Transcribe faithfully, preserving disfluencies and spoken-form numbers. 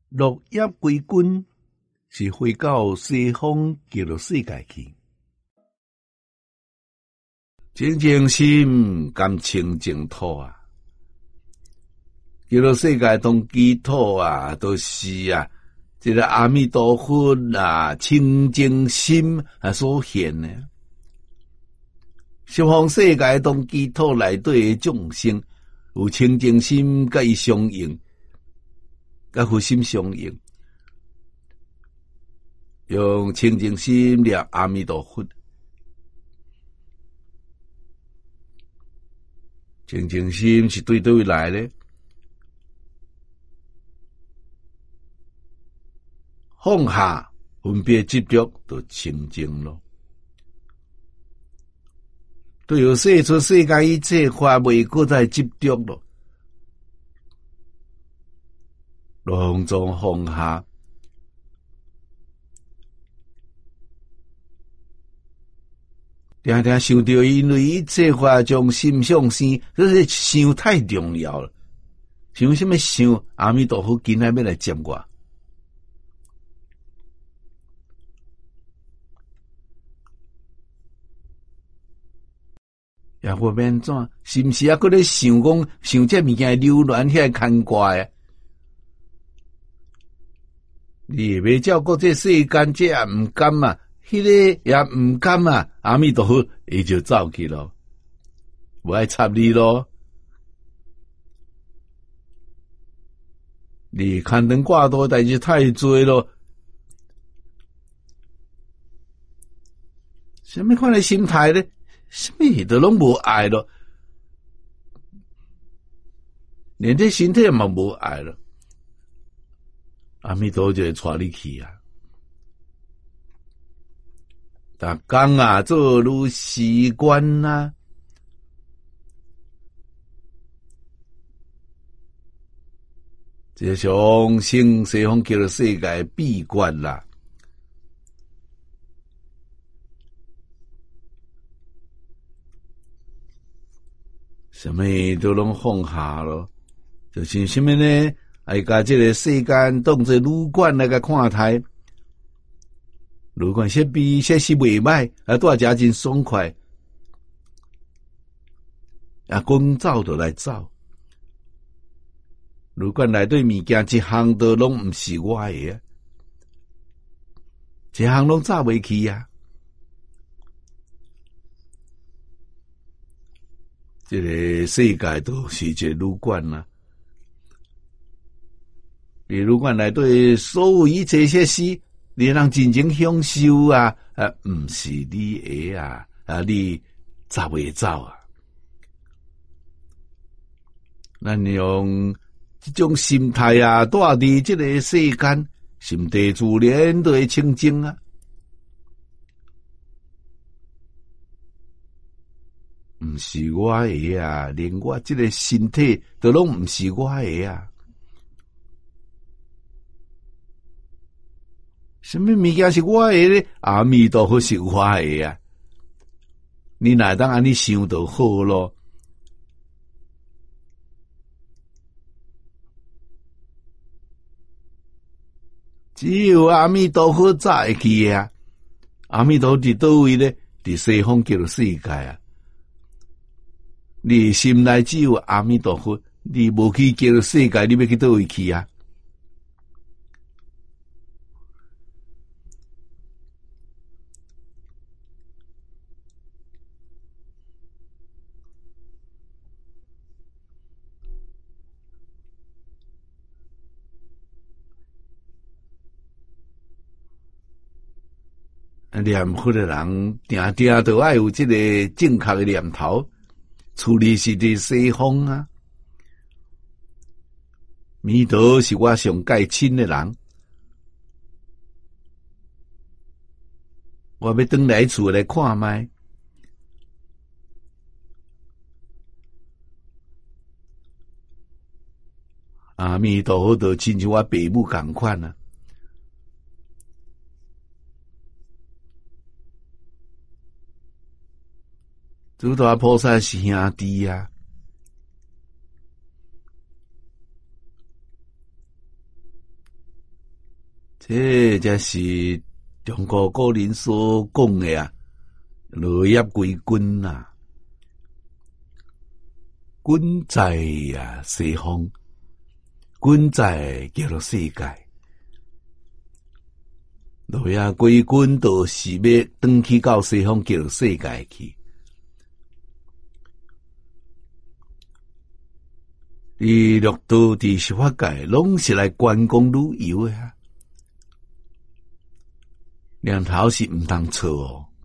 落叶归根，是回到西方极乐世界去。清净心，甘清净土啊！极乐世界当基土啊，都、就是啊，这个阿弥陀佛啊，清净心啊所现的。十方世界当基土内底的众生，有清净心，甲伊相应，甲佛心相应，用清净心念阿弥陀佛。清净心是对对来的，放下分别执着，就清净咯。对有世出世间一切法，袂搁再执着咯，拢总放下。常常想到，因为一切法将心向生，这是想太重要了。想什么想？阿弥陀佛今仔要来接我。也无免怎？是毋是啊？搁咧想讲，想这物件流乱遐牵挂啊？你袂照顾这世间，这也毋甘嘛？迄、那个也毋甘啊！阿弥陀佛，伊就走去咯，无爱插你咯。你牵肠挂肚代志太多咯，什么款的心态呢？什么都拢无爱咯，连这身体嘛无爱了。阿弥陀佛就会带你去啊！逐工啊，做如习惯啊，这上升西方极乐世界闭关啦。什么都拢放下咯，就是什么呢？爱甲这个世间当作旅馆来甲看待。旅馆设备设施袂歹，啊，住遮真爽快，啊，讲走就来走。旅馆内底物件一项都拢毋是我的啊，一项拢走袂去啊。这个世界都是一个旅馆啊，旅馆内底所有一切设施。你人真正享受啊，啊，毋是你的啊，啊，你走袂走啊？咱用这种心态啊，住伫这个世间，心地自然就会清净啊。毋是我的啊，连我这个身体都拢毋是我的啊。什么物件是我的呢？阿弥陀佛是我的啊！你哪当安尼想就好咯。只有阿弥陀佛才会去啊！阿弥陀佛伫倒位呢？伫西方极乐世界啊！你心内只有阿弥陀佛，你无去极乐世界，你要去倒位去啊？念佛的人定定都爱有这个正确的念头，处理是伫西方啊。弥陀是我上界亲的人，我要转来厝来看卖。阿弥陀佛，就亲像我爸母同款啊。诸大菩萨是兄弟啊， 这才是中国古人所讲的啊，落叶归根啊，君在啊西方，君在叫做世界。落叶归根，就是要转去到西方叫做世界去。伫六道伫十法界，拢是来观光旅游的啊。念头是毋通错哦。